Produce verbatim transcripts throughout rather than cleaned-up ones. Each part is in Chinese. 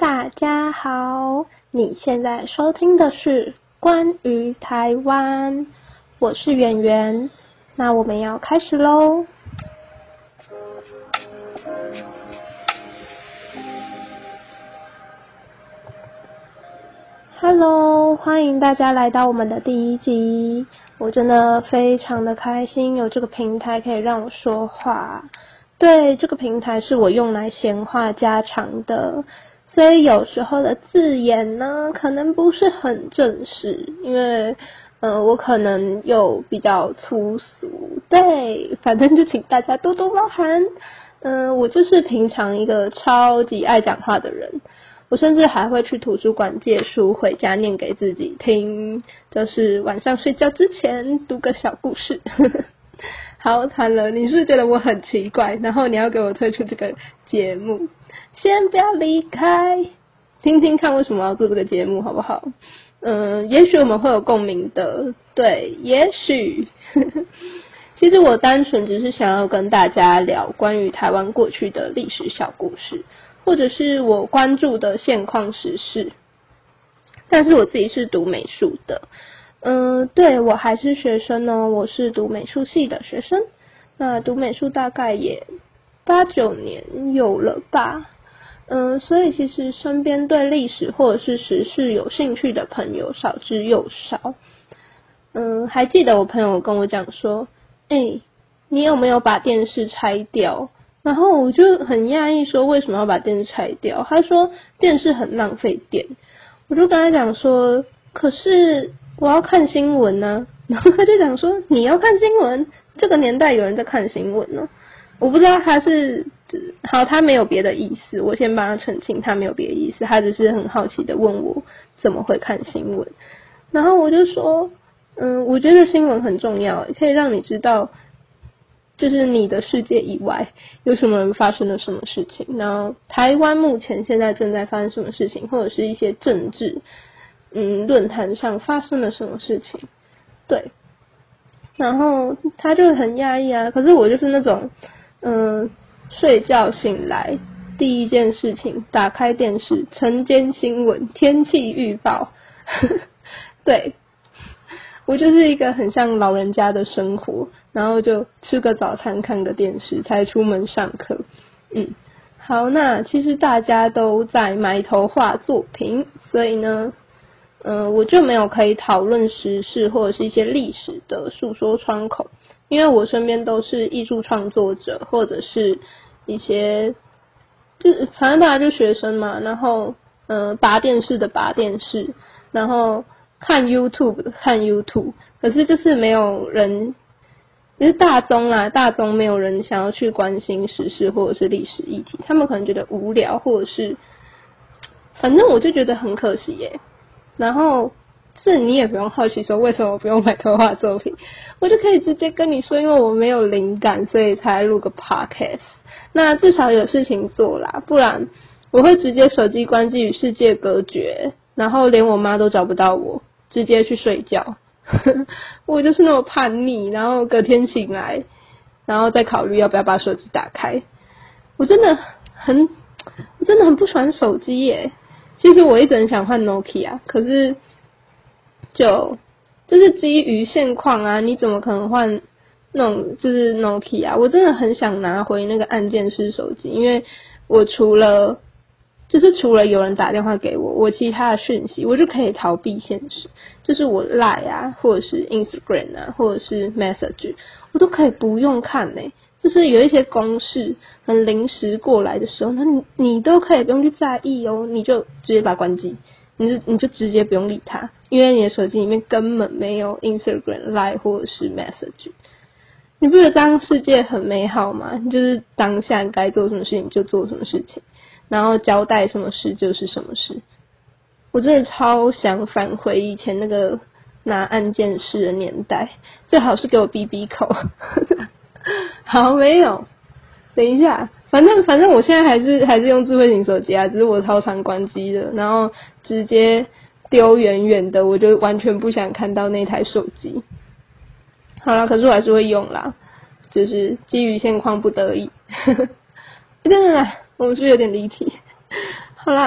大家好，你现在收听的是关于台湾，我是圆圆，那我们要开始咯。Hello， 欢迎大家来到我们的第一集，我真的非常的开心有这个平台可以让我说话。对，这个平台是我用来闲话家常的，所以有时候的字眼呢可能不是很正式，因为呃我可能又比较粗俗，对，反正就请大家多多包涵。嗯、呃，我就是平常一个超级爱讲话的人，我甚至还会去图书馆借书回家念给自己听，就是晚上睡觉之前读个小故事。好，惨了，你是不是觉得我很奇怪，然后你要给我推出这个节目？先不要离开，听听看为什么要做这个节目好不好？嗯，也许我们会有共鸣的，对，也许。其实我单纯只是想要跟大家聊关于台湾过去的历史小故事，或者是我关注的现况时事。但是我自己是读美术的，嗯，对，我还是学生哦，我是读美术系的学生。那读美术大概也八九年有了吧，嗯，所以其实身边对历史或者是时事有兴趣的朋友少之又少。嗯，还记得我朋友跟我讲说，欸，你有没有把电视拆掉？然后我就很讶异说为什么要把电视拆掉？他说电视很浪费电。我就跟他讲说，可是我要看新闻呢、啊。然后他就讲说，你要看新闻？这个年代有人在看新闻呢。我不知道他是好，他没有别的意思，我先帮他澄清，他没有别的意思，他只是很好奇的问我怎么会看新闻。然后我就说，嗯，我觉得新闻很重要，可以让你知道，就是你的世界以外有什么人发生了什么事情，然后台湾目前现在正在发生什么事情，或者是一些政治嗯论坛上发生了什么事情，对。然后他就很讶异啊，可是我就是那种嗯睡觉醒来第一件事情打开电视，晨间新闻，天气预报。对，我就是一个很像老人家的生活，然后就吃个早餐看个电视才出门上课。嗯，好，那其实大家都在埋头画作品，所以呢嗯、呃，我就没有可以讨论时事或者是一些历史的诉说窗口，因为我身边都是艺术创作者或者是一些就反正大家就学生嘛，然后嗯、呃，拔电视的拔电视，然后看 YouTube 的看 YouTube， 可是就是没有人，就是大宗啦，大宗没有人想要去关心时事或者是历史议题，他们可能觉得无聊，或者是反正我就觉得很可惜耶。然后是你也不用好奇说为什么我不用买头画作品，我就可以直接跟你说，因为我没有灵感，所以才录个 podcast。那至少有事情做啦，不然我会直接手机关机与世界隔绝，然后连我妈都找不到我，直接去睡觉。我就是那么叛逆，然后隔天醒来，然后再考虑要不要把手机打开。我真的很，我真的很不喜欢手机耶。其实我一直很想换 Nokia， 可是就就是基于现况啊，你怎么可能换那种就是 Nokia？ 我真的很想拿回那个按键式手机，因为我除了就是除了有人打电话给我，我其他的讯息我就可以逃避现实，就是我 Line 啊，或者是 Instagram 啊，或者是 Message， 我都可以不用看嘞、欸。就是有一些公事很临时过来的时候，那你你都可以不用去在意哦，你就直接把它关机，你就你就直接不用理它，因为你的手机里面根本没有 Instagram、Line 或者是 Message。你不觉得这样世界很美好吗？你就是当下该做什么事情就做什么事情，然后交代什么事就是什么事。我真的超想返回以前那个拿按键式的年代，最好是给我 B B 口。好，没有，等一下，反正反正我现在还是还是用智慧型手机啊，只是我超常关机的，然后直接丢远远的，我就完全不想看到那台手机。好啦，可是我还是会用啦，就是基于现况不得已。等等啦，我们是不是有点离题？好啦，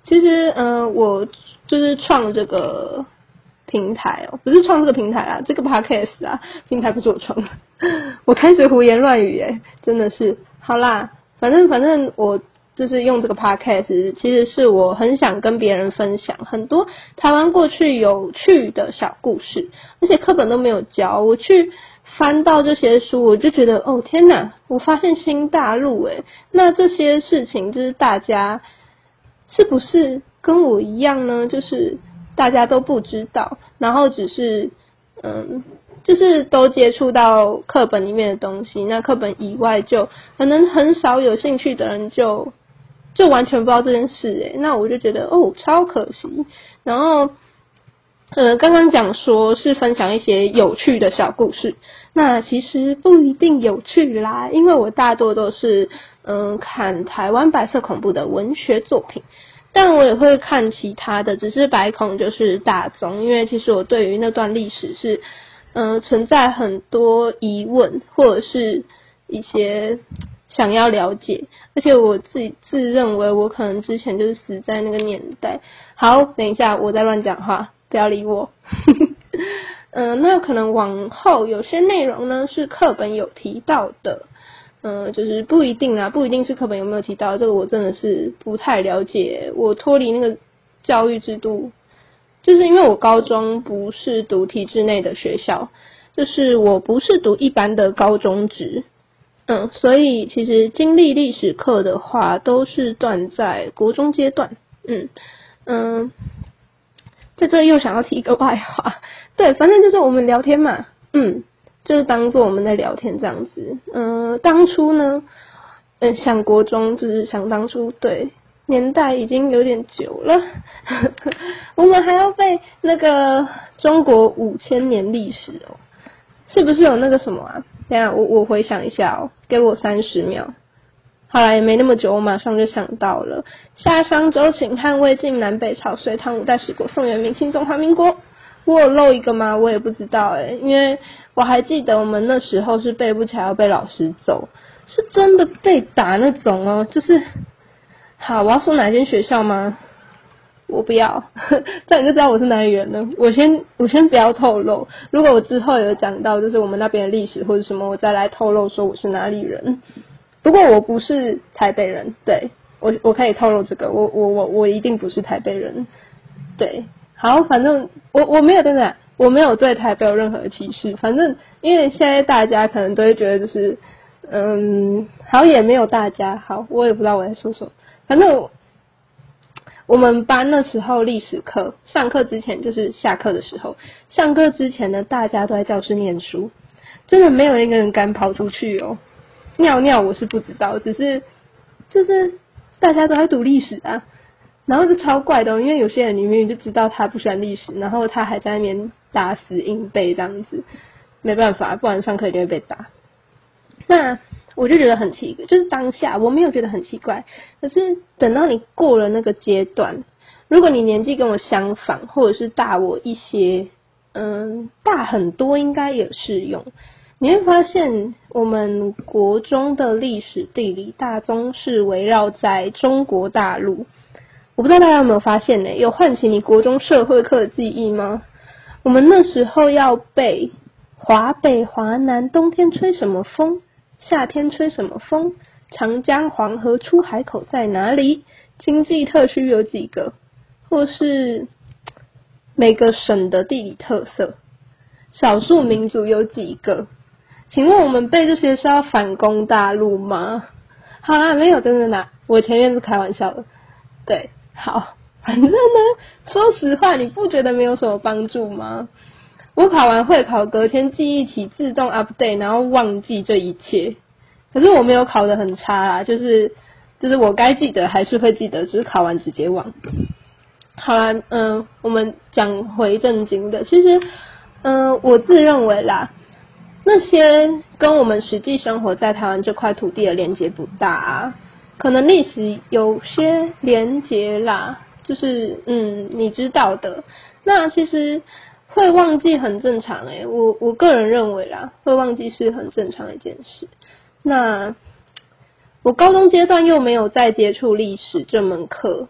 其实呃我就是创这个平台哦，不是创这个平台啊，这个 podcast 啊，平台不是我创的，我开始胡言乱语耶，真的是。好啦，反正反正我就是用这个 podcast， 其实是我很想跟别人分享很多台湾过去有趣的小故事，而且课本都没有教。我去翻到这些书，我就觉得哦天哪，我发现新大陆诶，那这些事情就是大家是不是跟我一样呢？就是大家都不知道，然后只是嗯，就是都接触到课本里面的东西，那课本以外就可能很少有兴趣的人就就完全不知道这件事诶，那我就觉得哦超可惜。然后呃刚刚讲说是分享一些有趣的小故事，那其实不一定有趣啦，因为我大多都是嗯、呃、看台湾白色恐怖的文学作品。但我也会看其他的，只是白恐就是大宗，因为其实我对于那段历史是呃存在很多疑问，或者是一些想要了解，而且我自己自认为我可能之前就是死在那个年代。好，等一下我在乱讲话，不要理我。嗯、呃，那可能往后有些内容呢是课本有提到的。嗯、呃，就是不一定啦，不一定是课本有没有提到，这个我真的是不太了解。我脱离那个教育制度，就是因为我高中不是读体制内的学校，就是我不是读一般的高中职，嗯，所以其实经历历史课的话，都是断在国中阶段，嗯嗯，在这又想要提一个外话，对，反正就是我们聊天嘛，嗯。就是当做我们在聊天这样子。嗯、呃，当初呢，呃，想国中就是想当初，对，年代已经有点久了。我们还要背那个中国五千年历史哦，是不是有那个什么啊？等一下我我回想一下哦，给我三十秒。好啦，也没那么久，我马上就想到了。夏商周秦汉魏晋南北朝隋唐五代十国宋元明清中华民国。我有漏一个吗？我也不知道诶、欸，因为我还记得我们那时候是背不起来要被老师揍，是真的被打那种哦。就是好，我要说哪间学校吗？我不要，这样你就知道我是哪里人了。我先我先不要透露，如果我之后有讲到就是我们那边的历史或者什么，我再来透露说我是哪里人。不过我不是台北人，对，我我可以透露这个，我我我我一定不是台北人，对。好，反正我我没有真的，我没有对台北有任何的歧视。反正因为现在大家可能都会觉得就是，嗯，好也没有大家好，我也不知道我在说什么。反正我我们班那时候历史课上课之前就是下课的时候，上课之前呢，大家都在教室念书，真的没有一个人敢跑出去哦。尿尿我是不知道，只是就是大家都在读历史啊。然后就超怪的、哦，因为有些人你明明就知道他不喜欢历史，然后他还在那边打死硬背这样子，没办法，不然上课一定会被打。那我就觉得很奇怪，就是当下我没有觉得很奇怪，可是等到你过了那个阶段，如果你年纪跟我相仿，或者是大我一些，嗯，大很多应该也适用。你会发现，我们国中的历史地理大宗是围绕在中国大陆。我不知道大家有没有发现呢？有唤起你国中社会课的记忆吗？我们那时候要背华北、华南，冬天吹什么风，夏天吹什么风，长江、黄河出海口在哪里，经济特区有几个，或是每个省的地理特色，少数民族有几个。请问我们背这些是要反攻大陆吗？好啦，没有，真的啦，我前面是开玩笑的，对。好，反正呢，说实话，你不觉得没有什么帮助吗？我考完会考，隔天记忆体自动 update， 然后忘记这一切。可是我没有考得很差啦，就是就是我该记得还是会记得，只是考完直接忘。好啦，嗯、呃，我们讲回正经的，其实，嗯、呃，我自认为啦，那些跟我们实际生活在台湾这块土地的连结不大啊。可能历史有些连结啦，就是嗯你知道的，那其实会忘记很正常诶、欸，我我个人认为啦，会忘记是很正常的一件事。那我高中阶段又没有再接触历史这门课，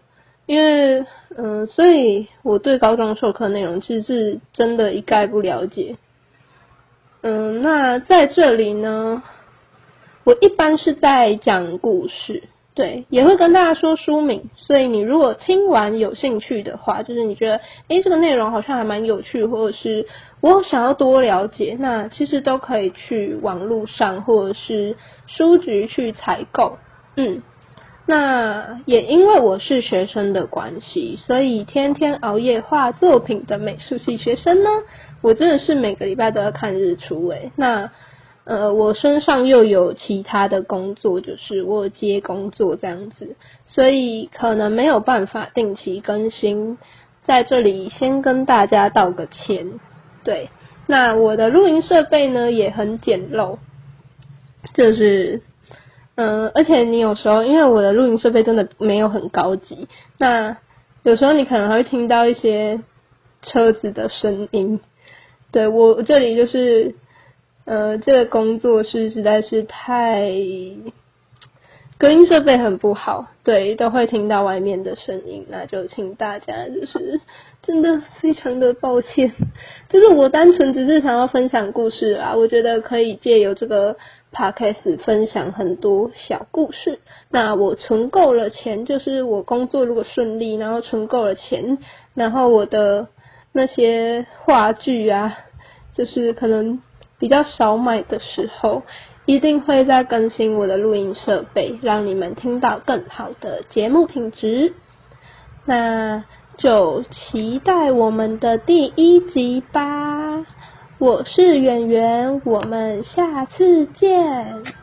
因为嗯、呃，所以我对高中授课内容其实是真的一概不了解。嗯，那在这里呢，我一般是在讲故事，对，也会跟大家说书名，所以你如果听完有兴趣的话，就是你觉得诶这个内容好像还蛮有趣，或者是我想要多了解，那其实都可以去网络上或者是书局去采购。嗯，那也因为我是学生的关系，所以天天熬夜画作品的美术系学生呢，我真的是每个礼拜都要看日出诶。那呃，我身上又有其他的工作，就是我有接工作这样子，所以可能没有办法定期更新，在这里先跟大家道个歉。对，那我的录音设备呢也很简陋，就是嗯、呃，而且你有时候因为我的录音设备真的没有很高级，那有时候你可能还会听到一些车子的声音。对，我这里就是呃，这个工作室实在是太隔音设备很不好，对，都会听到外面的声音，那就请大家就是真的非常的抱歉，就是我单纯只是想要分享故事啊，我觉得可以借由这个 podcast 分享很多小故事。那我存够了钱，就是我工作如果顺利，然后存够了钱，然后我的那些话剧啊，就是可能比较少买的时候，一定会再更新我的录音设备，让你们听到更好的节目品质。那就期待我们的第一集吧。我是圆圆，我们下次见。